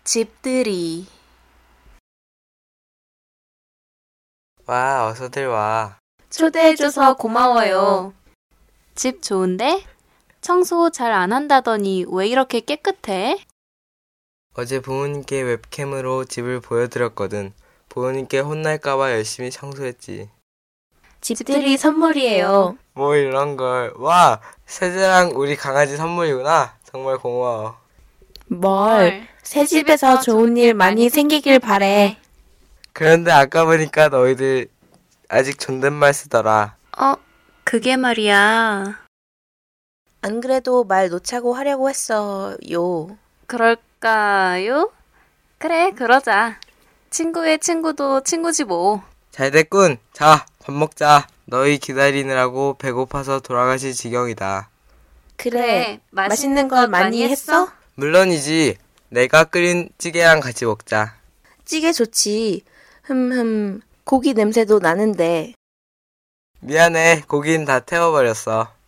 집들이. 와, 어서들 와. 초대해줘서 고마워요. 집 좋은데? 청소 잘 안 한다더니 왜 이렇게 깨끗해? 어제 부모님께 웹캠으로 집을 보여드렸거든. 부모님께 혼날까봐 열심히 청소했지. 집들이 선물이에요. 뭐 이런 걸. 와, 세제랑 우리 강아지 선물이구나. 정말 고마워. 뭘, 새 집에서 좋은 일 많이 생기길 바래. 그런데 아까 보니까 너희들 아직 존댓말 쓰더라. 그게 말이야. 안 그래도 말 놓자고 하려고 했어요. 그럴까요? 그래, 그러자. 친구의 친구도 친구지 뭐. 잘 됐군. 자, 밥 먹자. 너희 기다리느라고 배고파서 돌아가실 지경이다. 그래, 맛있는 거 많이 했어? 물론이지. 내가 끓인 찌개랑 같이 먹자. 찌개 좋지. 고기 냄새도 나는데. 미안해. 고기는 다 태워버렸어.